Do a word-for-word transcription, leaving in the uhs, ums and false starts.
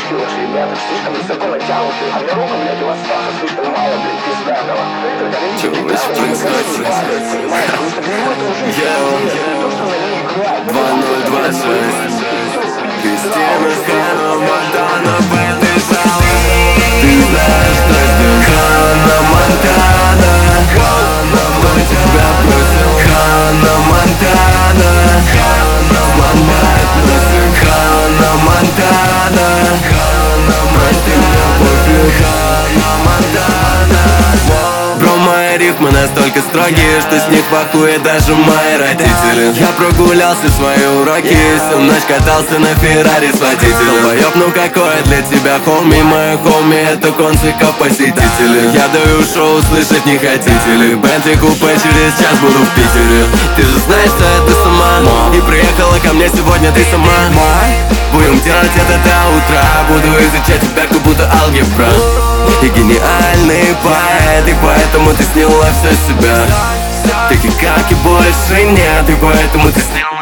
девочки ваши ребята слишком высоко натянуты, а дорога, блядь, у вас стаха слишком мало, блядь, пиздатого. Чё вообще происходит? два ноль два шесть Кристина Ханна Монтана в этой зале. Ты знаешь, что здесь Ханна Монтана. Кто тебя бросил? Ханна Монтана. Сломать носик. Ханна Монтана. Прости мне пофиг. Ханна Монтана. Бро, мои рифмы настолько строгие, что с них похует даже мои родители. Я прогулялся свои уроки, всю ночь катался на Феррари с водителем. Долбоёб, ну какое для тебя хоми? Мои хоми это конциков посетители. Я даю шоу, слышать не хотите ли? Бентли купе, через час буду в Питере. Ты же знаешь, что это сама, и приехала ко мне сегодня ты сама. Будем делать это до утра, буду изучать тебя, как будто алгебра. Ты гениальный поэт, и поэтому ты сняла все с себя. Таких как и больше нет, и поэтому ты сняла